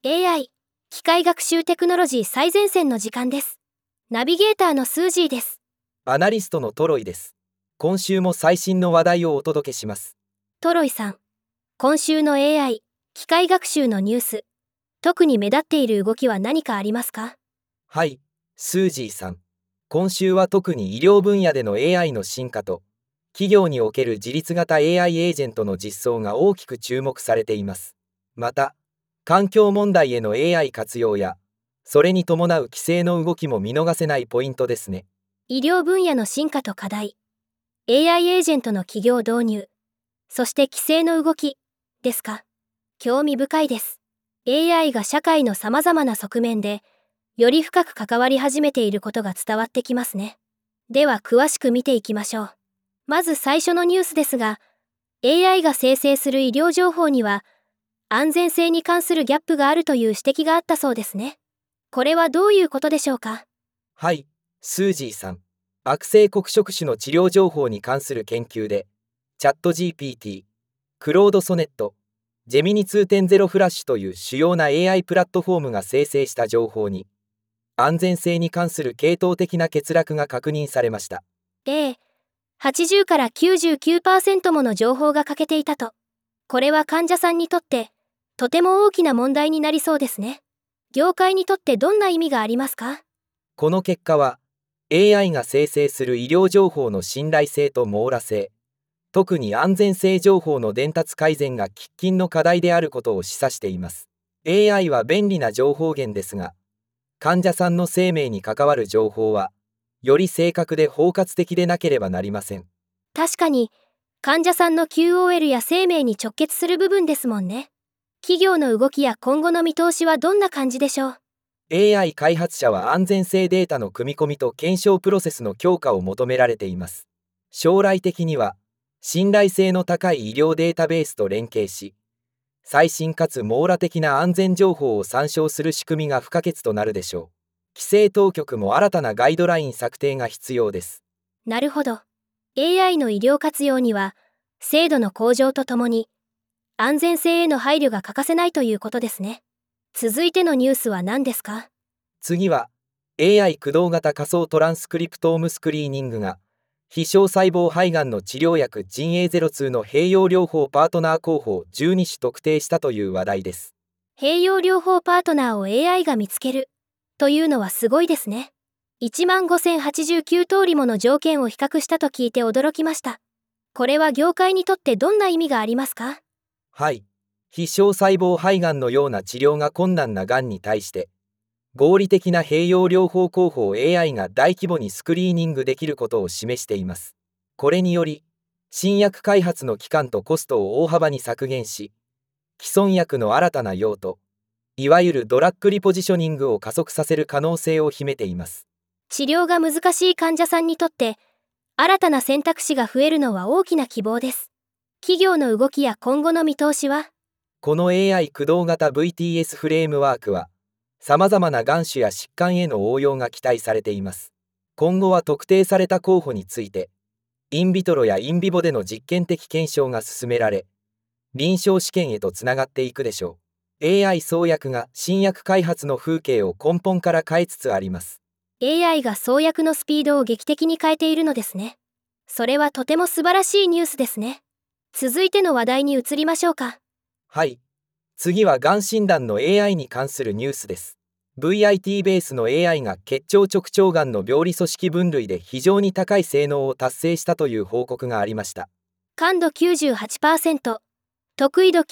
AI、機械学習テクノロジー最前線の時間です。ナビゲーターのスージーです。 アナリストのトロイです。今週も最新の話題をお届けします。 トロイさん、今週の AI、機械学習のニュース、特に目立っている動きは何かありますか？ はい、スージーさん。今週は特に医療分野での AI の進化と、企業における自律型 AI エージェントの実装が大きく注目されています。また、環境問題への AI 活用や、それに伴う規制の動きも見逃せないポイントですね。 医療分野の進化と課題、AI エージェントの企業導入、そして規制の動き、ですか？興味深いです。AI が社会の様々な側面で、より深く関わり始めていることが伝わってきますね。では詳しく見ていきましょう。まず最初のニュースですが、AI が生成する医療情報には、安全性に関するギャップがあるという指摘があったそうですね。これはどういうことでしょうか？ はい、スージーさん。悪性黒色種の治療情報に関する研究で、チャット GPT、クロードソネット、ジェミニ2.0フラッシュという主要な AI プラットフォームが生成した情報に、安全性に関する系統的な欠落が確認されました。 80から 99% もの情報が欠けていたと。これは患者さんにとって、とても大きな問題になりそうですね。業界にとってどんな意味がありますか？ この結果は、AI が生成する医療情報の信頼性と網羅性、特に安全性情報の伝達改善が喫緊の課題であることを示唆しています。AI は便利な情報源ですが、患者さんの生命に関わる情報は、より正確で包括的でなければなりません。 確かに、患者さんの QOL や生命に直結する部分ですもんね。企業の動きや今後の見通しはどんな感じでしょう？ AI 開発者は安全性データの組み込みと検証プロセスの強化を求められています。将来的には、信頼性の高い医療データベースと連携し、最新かつ網羅的な安全情報を参照する仕組みが不可欠となるでしょう。規制当局も新たなガイドライン策定が必要です。 なるほど。AI の医療活用には、精度の向上とともに、安全性への配慮が欠かせないということですね。続いてのニュースは何ですか？ 次は、AI 駆動型仮想トランスクリプトームスクリーニングが、非小細胞肺がんの治療薬ジン A02 の併用療法パートナー候補を12種特定したという話題です。 併用療法パートナーを AI が見つけるというのはすごいですね。15,089通りもの条件を比較したと聞いて驚きました。これは業界にとってどんな意味がありますか？ はい。非小細胞肺がんのような治療が困難ながんに対して、合理的な併用療法候補を AI が大規模にスクリーニングできることを示しています。これにより、新薬開発の期間とコストを大幅に削減し、既存薬の新たな用途、いわゆるドラッグリポジショニングを加速させる可能性を秘めています。 治療が難しい患者さんにとって、新たな選択肢が増えるのは大きな希望です。企業の動きや今後の見通しは？ この AI 駆動型 VTS フレームワークは、様々ながん種や疾患への応用が期待されています。今後は特定された候補について、インビトロやインビボでの実験的検証が進められ、臨床試験へとつながっていくでしょう。AI 創薬が新薬開発の風景を根本から変えつつあります。 AI が創薬のスピードを劇的に変えているのですね。それはとても素晴らしいニュースですね。続いての話題に移りましょうか。 はい。次はがん診断の AI に関するニュースです。VIT ベースの AI が結腸直腸がんの病理組織分類で非常に高い性能を達成したという報告がありました。 感度 98%、得意度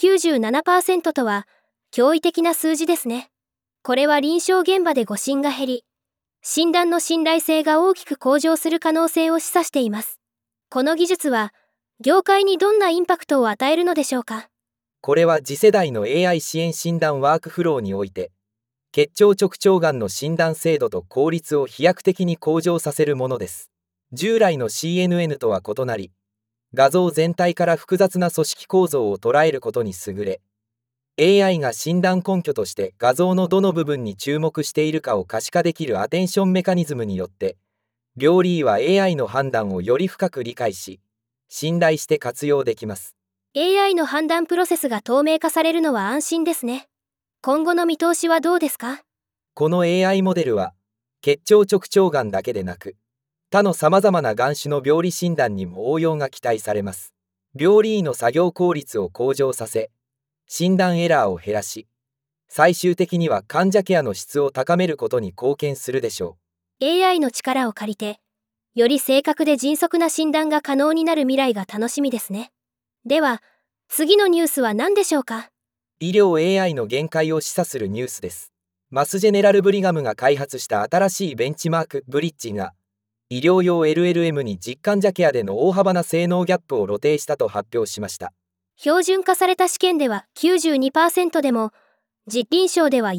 97% とは驚異的な数字ですね。これは臨床現場で誤診が減り、診断の信頼性が大きく向上する可能性を示唆しています。この技術は、業界にどんなインパクトを与えるのでしょうか？ これは次世代の AI 支援診断ワークフローにおいて、結腸直腸がんの診断精度と効率を飛躍的に向上させるものです。従来の CNN とは異なり、画像全体から複雑な組織構造を捉えることに優れ、AI が診断根拠として画像のどの部分に注目しているかを可視化できるアテンションメカニズムによって、病理医は AI の判断をより深く理解し、信頼して活用できます。 AI の判断プロセスが透明化されるのは安心ですね。 今後の見通しはどうですか？ この AI モデルは、結腸直腸がんだけでなく、他のさまざまながん種の病理診断にも応用が期待されます。病理医の作業効率を向上させ、診断エラーを減らし、最終的には患者ケアの質を高めることに貢献するでしょう。AI の力を借りて、より正確で迅速な診断が可能になる未来が楽しみですね。では、次のニュースは何でしょうか？ 医療 AI の限界を示唆するニュースです。マスジェネラルブリガムが開発した新しいベンチマークブリッジが、医療用 LLM に実患者ケアでの大幅な性能ギャップを露呈したと発表しました。 標準化された試験では 92% でも、実臨床では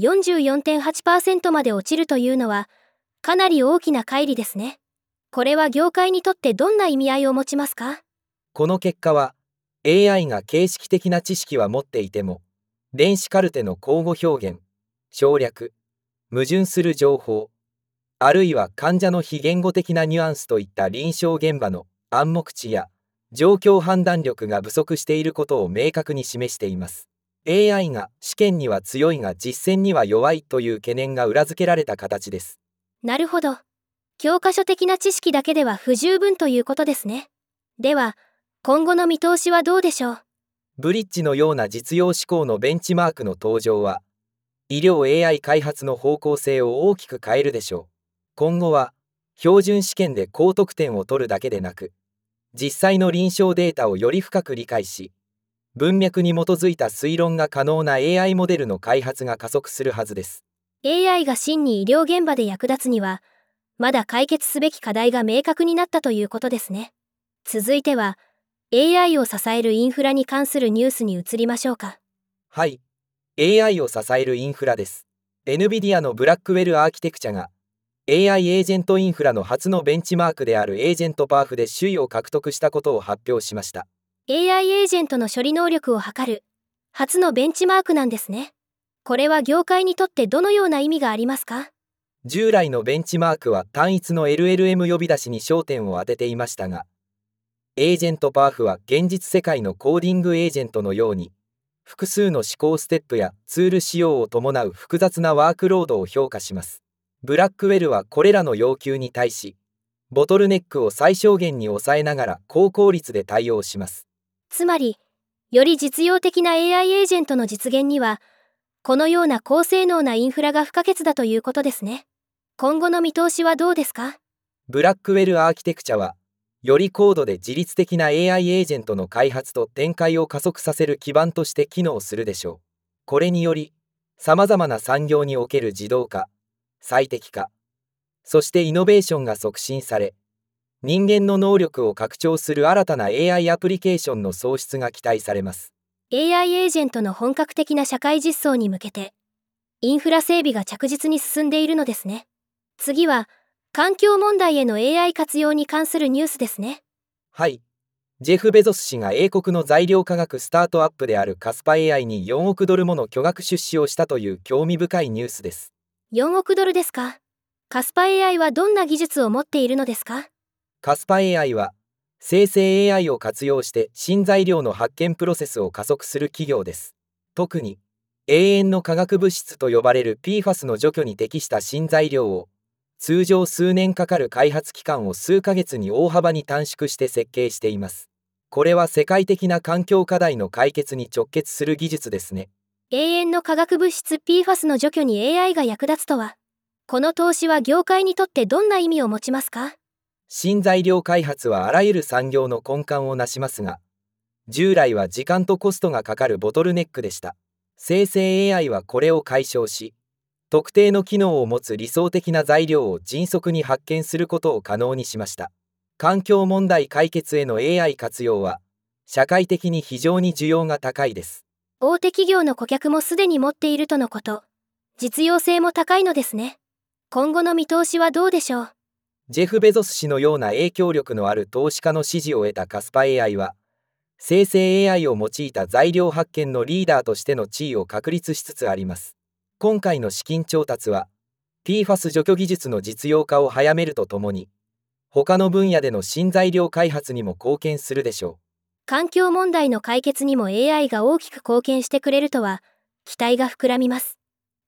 44.8% まで落ちるというのは、かなり大きな乖離ですね。これは業界にとってどんな意味合いを持ちますか？ この結果は、AI が形式的な知識は持っていても、電子カルテの口語表現、省略、矛盾する情報、あるいは患者の非言語的なニュアンスといった臨床現場の暗黙知や状況判断力が不足していることを明確に示しています。AI が試験には強いが実践には弱いという懸念が裏付けられた形です。 なるほど。教科書的な知識だけでは不十分ということですね。では、今後の見通しはどうでしょう？ ブリッジのような実用志向のベンチマークの登場は、医療 AI 開発の方向性を大きく変えるでしょう。今後は、標準試験で高得点を取るだけでなく、実際の臨床データをより深く理解し、文脈に基づいた推論が可能な AI モデルの開発が加速するはずです。 AI が真に医療現場で役立つには、まだ解決すべき課題が明確になったということですね。続いては、AI を支えるインフラに関するニュースに移りましょうか。 はい、AI を支えるインフラです。NVIDIA のブラックウェルアーキテクチャが、AI エージェントインフラの初のベンチマークであるエージェントパーフで首位を獲得したことを発表しました。 AI エージェントの処理能力を測る、初のベンチマークなんですね。これは業界にとってどのような意味がありますか？ 従来のベンチマークは単一の LLM 呼び出しに焦点を当てていましたが、エージェントパーフは現実世界のコーディングエージェントのように、複数の思考ステップやツール使用を伴う複雑なワークロードを評価します。ブラックウェルはこれらの要求に対し、ボトルネックを最小限に抑えながら高効率で対応します。 つまり、より実用的な AI エージェントの実現には、このような高性能なインフラが不可欠だということですね。今後の見通しはどうですか？ ブラックウェルアーキテクチャは、より高度で自律的な AI エージェントの開発と展開を加速させる基盤として機能するでしょう。これにより、さまざまな産業における自動化、最適化、そしてイノベーションが促進され、人間の能力を拡張する新たな AI アプリケーションの創出が期待されます。 AI エージェントの本格的な社会実装に向けて、インフラ整備が着実に進んでいるのですね。次は、環境問題への AI 活用に関するニュースですね。 はい。ジェフ・ベゾス氏が英国の材料科学スタートアップであるカスパ AI に4億ドルもの巨額出資をしたという興味深いニュースです。 4億ドルですか？カスパ AI はどんな技術を持っているのですか？ カスパ AI は、生成 AI を活用して新材料の発見プロセスを加速する企業です。特に、永遠の化学物質と呼ばれる PFAS の除去に適した新材料を、通常数年かかる開発期間を数ヶ月に大幅に短縮して設計しています。これは世界的な環境課題の解決に直結する技術ですね。 永遠の化学物質 PFAS の除去に AI が役立つとは、この投資は業界にとってどんな意味を持ちますか？ 新材料開発はあらゆる産業の根幹をなしますが、従来は時間とコストがかかるボトルネックでした。生成 AI はこれを解消し、特定の機能を持つ理想的な材料を迅速に発見することを可能にしました。環境問題解決への AI 活用は、社会的に非常に需要が高いです。 大手企業の顧客もすでに持っているとのこと。実用性も高いのですね。今後の見通しはどうでしょう？ ジェフ・ベゾス氏のような影響力のある投資家の支持を得たカスパ AI は、生成 AI を用いた材料発見のリーダーとしての地位を確立しつつあります。今回の資金調達は、PFAS 除去技術の実用化を早めるとともに、他の分野での新材料開発にも貢献するでしょう。 環境問題の解決にも AI が大きく貢献してくれるとは、期待が膨らみます。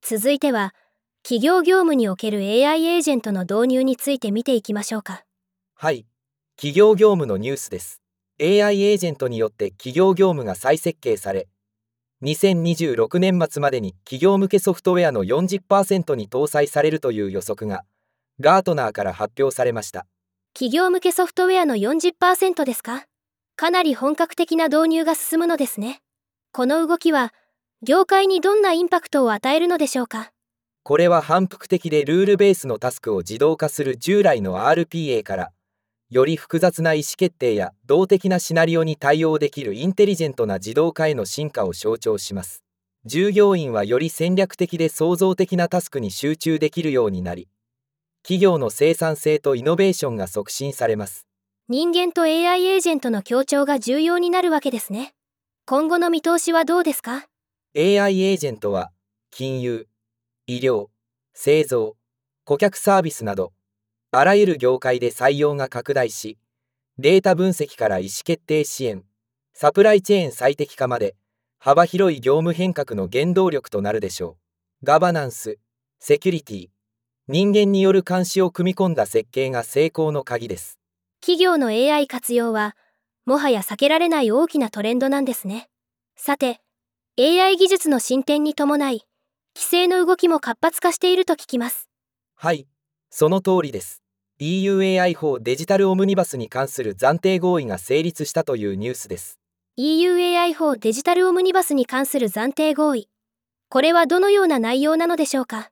続いては、企業業務における AI エージェントの導入について見ていきましょうか。 はい、企業業務のニュースです。AI エージェントによって企業業務が再設計され、2026年末までに企業向けソフトウェアの 40% に搭載されるという予測が、ガートナーから発表されました。 企業向けソフトウェアの 40% ですか？かなり本格的な導入が進むのですね。この動きは、業界にどんなインパクトを与えるのでしょうか？ これは反復的でルールベースのタスクを自動化する従来の RPA から、より複雑な意思決定や動的なシナリオに対応できるインテリジェントな自動化への進化を象徴します。従業員はより戦略的で創造的なタスクに集中できるようになり、企業の生産性とイノベーションが促進されます。 人間と AI エージェントの協調が重要になるわけですね。今後の見通しはどうですか？ AI エージェントは、金融、医療、製造、顧客サービスなど、あらゆる業界で採用が拡大し、データ分析から意思決定支援、サプライチェーン最適化まで、幅広い業務変革の原動力となるでしょう。ガバナンス、セキュリティ、人間による監視を組み込んだ設計が成功の鍵です。 企業の AI 活用は、もはや避けられない大きなトレンドなんですね。さて、AI 技術の進展に伴い、規制の動きも活発化していると聞きます。 はい、その通りです。EUAI 法デジタルオムニバスに関する暫定合意が成立したというニュースです。 EUAI 法デジタルオムニバスに関する暫定合意。これはどのような内容なのでしょうか？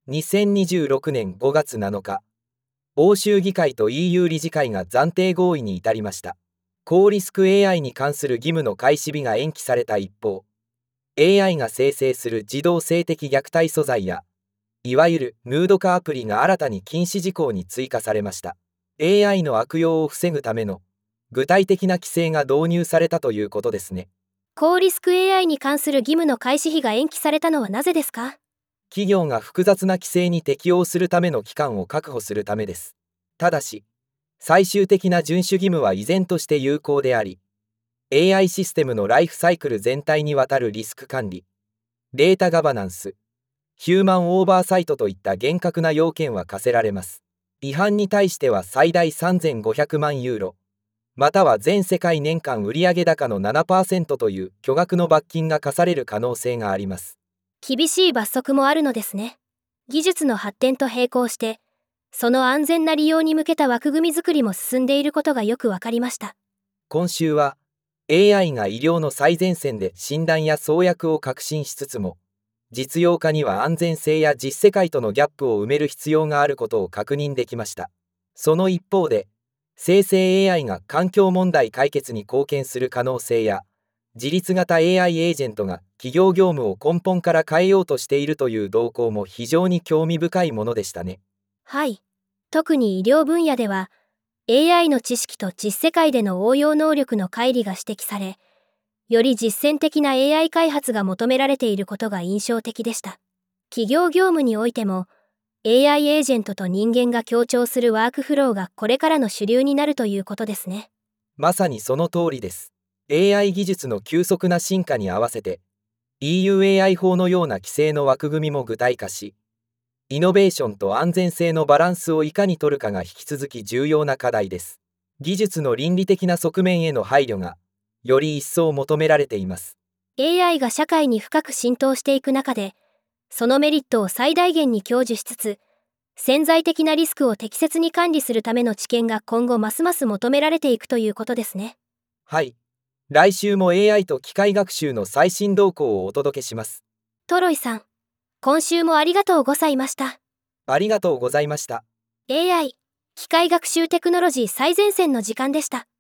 2026年5月7日、欧州議会と EU 理事会が暫定合意に至りました。高リスク AI に関する義務の開始日が延期された一方、AI が生成する児童性的虐待素材や、いわゆるヌード化アプリが新たに禁止事項に追加されました。AI の悪用を防ぐための具体的な規制が導入されたということですね。 高リスク AI に関する義務の開始日が延期されたのはなぜですか？ 企業が複雑な規制に適応するための期間を確保するためです。ただし、最終的な遵守義務は依然として有効であり、AI システムのライフサイクル全体にわたるリスク管理、データガバナンス、ヒューマンオーバーサイトといった厳格な要件は課せられます。違反に対しては最大3500万ユーロ、または全世界年間売上高の 7% という巨額の罰金が課される可能性があります。 厳しい罰則もあるのですね。技術の発展と並行して、その安全な利用に向けた枠組み作りも進んでいることがよくわかりました。 今週は、AI が医療の最前線で診断や創薬を革新しつつも、実用化には安全性や実世界とのギャップを埋める必要があることを確認できました。その一方で、生成 AI が環境問題解決に貢献する可能性や、自律型 AI エージェントが企業業務を根本から変えようとしているという動向も非常に興味深いものでしたね。 はい。特に医療分野では、AI の知識と実世界での応用能力の乖離が指摘され、より実践的な AI 開発が求められていることが印象的でした。企業業務においても、AI エージェントと人間が協調するワークフローがこれからの主流になるということですね。 まさにその通りです。AI 技術の急速な進化に合わせて、EUAI 法のような規制の枠組みも具体化し、イノベーションと安全性のバランスをいかに取るかが引き続き重要な課題です。技術の倫理的な側面への配慮が、より一層求められています。 AI が社会に深く浸透していく中で、そのメリットを最大限に享受しつつ、潜在的なリスクを適切に管理するための知見が今後ますます求められていくということですね。 はい。来週も AI と機械学習の最新動向をお届けします。 トロイさん、今週もありがとうございました。 ありがとうございました。 AI、機械学習テクノロジー最前線の時間でした。